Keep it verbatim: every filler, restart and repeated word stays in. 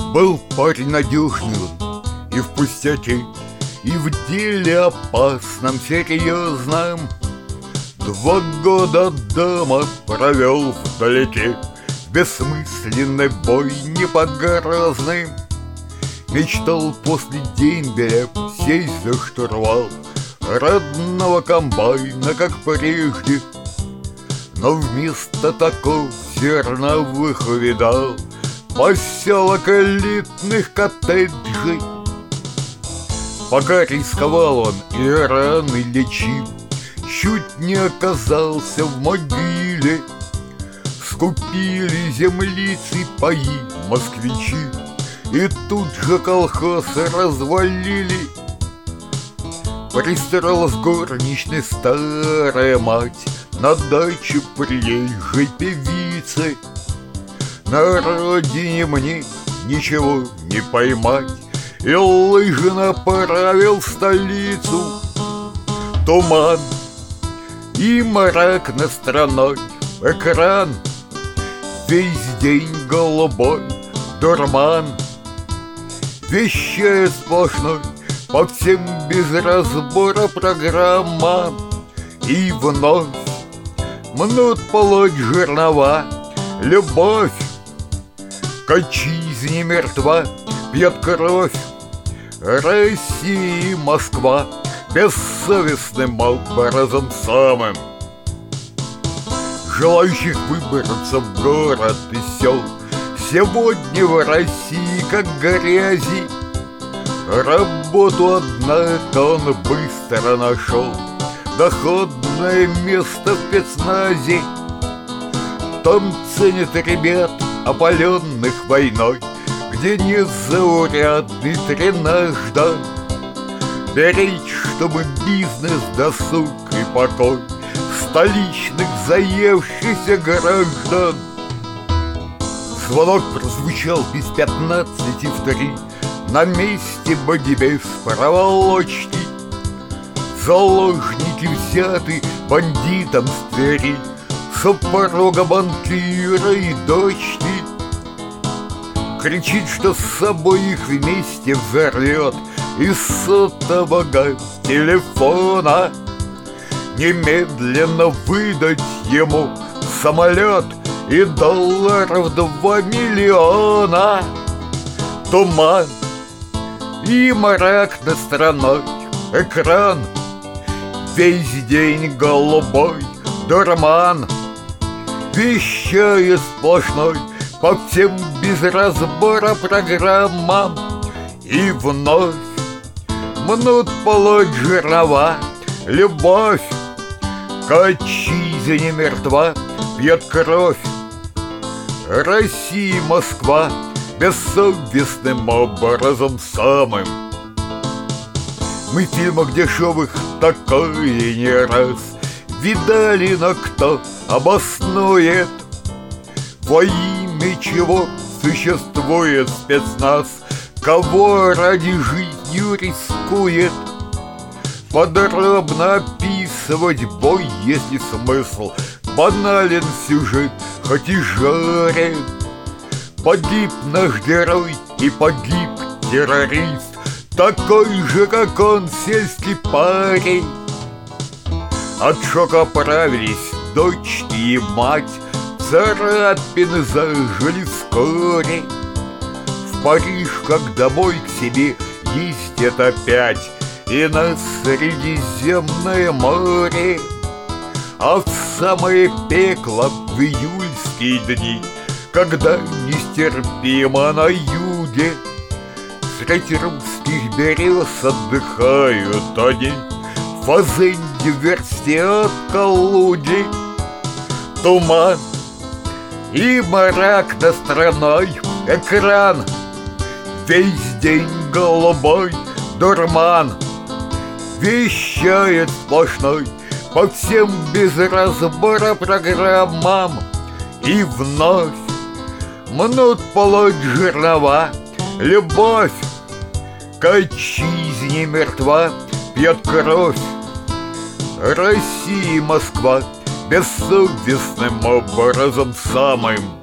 Был парень надежный он и в пустяке, и в деле опасном, серьезном. Два года дома провел вдалеке, в бессмысленной бойне под Грозным. Мечтал после дембеля сесть за штурвал родного комбайна, как прежде, но вместо такого зерновых увидал поселок элитных коттеджей. Пока рисковал он и раны лечил, чуть не оказался в могиле. Скупили землицы паи москвичи, и тут же колхозы развалили. Пристроилась горничной старая мать на даче приезжей певицы. На родине мне ничего не поймать, и лыжи направил в столицу. Туман и мрак над страной, экран весь день голубой, дурман, вещая сплошной по всем без разбора программам. И вновь мнут полоть жернова, любовь к отчизне мертва, пьет кровь Россия и Москва бессовестным образом самым. Желающих выбраться в город и сел сегодня в России как грязи. Работу, однако, он быстро нашел, доходное место в спецназе. Там ценят ребят, опаленных войной, где нет заурядный тренаждан. Беречь, чтобы бизнес, досуг и покой столичных заевшихся граждан. Звонок прозвучал без пятнадцати в три. На месте богибес проволочки. Заложники взяты бандитам с Твери, с порога банкира и дочки. Кричит, что с собой их вместе взорвет из сотового телефона. Немедленно выдать ему самолет и долларов два миллиона. Туман и мрак над страной, экран весь день голубой, дурман, вещая сплошной по всем без разбора программам. И вновь мнут полоть жернова, любовь к отчизне мертва, пьет кровь Россия и Москва бессовестным образом самым. Мы в фильмах дешевых такое не раз видали, но кто обоснует, во имя чего существует спецназ, кого ради жизнью рискует. Подробно описывать бой, если смысл, банален сюжет, хоть и жарен. Погиб наш герой и погиб террорист, такой же, как он, сельский парень. От шока оправились дочки и мать, царапины зажили вскоре. В Париж, как домой к себе, ездят опять и на Средиземное море. А в самое пекло в июльские дни, когда нестерпимо на юге, среди русских берез отдыхают они в фазенде в версте от Калуги. Туман и мрак над страной, экран весь день голубой, дурман, вещает сплошной по всем без разбора программам. И вновь мнут полоть жернова, любовь к отчизне мертва, пьет кровь Россия и Москва бессовестным образом самым.